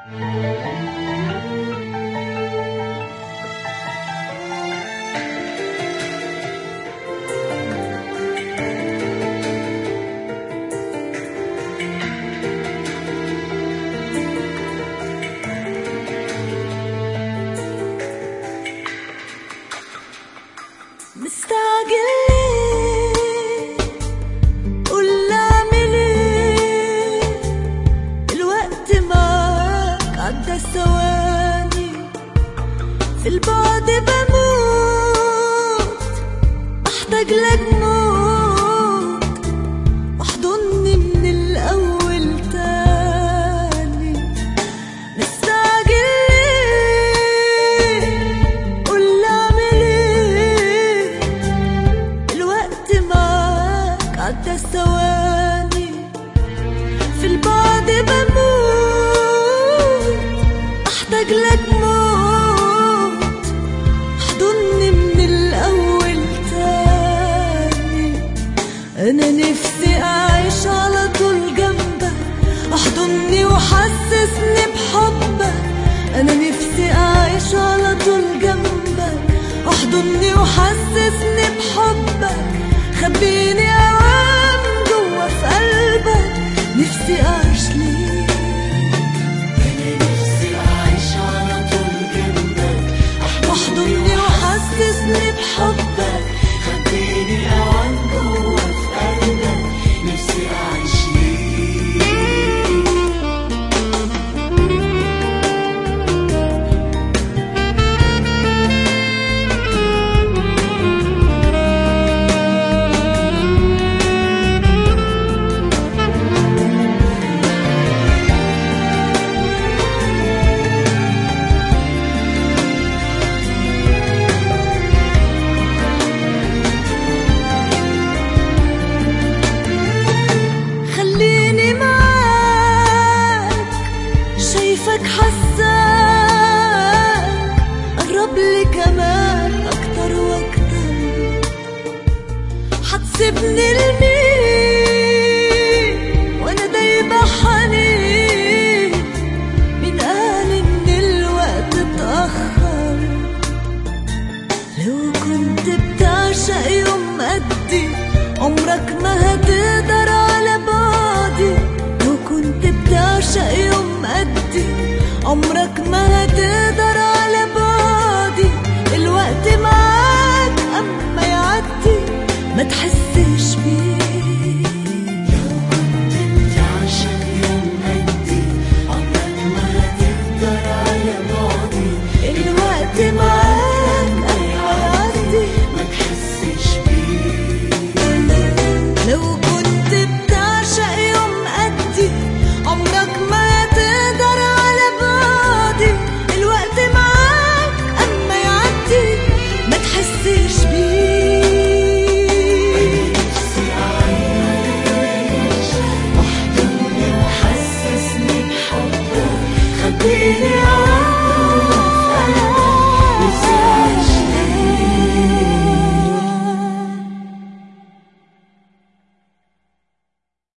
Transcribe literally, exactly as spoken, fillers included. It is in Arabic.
مستعجل ليه؟ قول اعمل ايه؟ الوقت معاك عدى ثواني، في البعد بموت، احتاج لك موت، واحضني من الاول تاني. مستعجل ليه؟ قول اعمل ايه؟ الوقت معاك عدى ثواني، في البعد بموت، احتاج لك موت، احضني من الاول تاني. انا نفسي اعيش على طول جنبك، احضني وحسسني بحبك. انا نفسي اعيش على طول جنبك، احضني وحسسني بحبك. خبيني اوام جوا في قلبك، نفسي اعيش ليك. أنا نفسي أعيش على طول جنبك، احضني وحسسني بحبك. خبيني أوام جوا في قلبك، نفسي أعيش ليك. خليني معاك، شايفك حساك، قرب لي كمان اكتر واكتر. حتسيبني لمين وانا دايبة حنين؟ مين قال ان الوقت اتأخر؟ لو كنت بتعشق يوم قدي، عمرك ما هتقدر على بعدي. لو كنت بتعشق يوم قدي، عمرك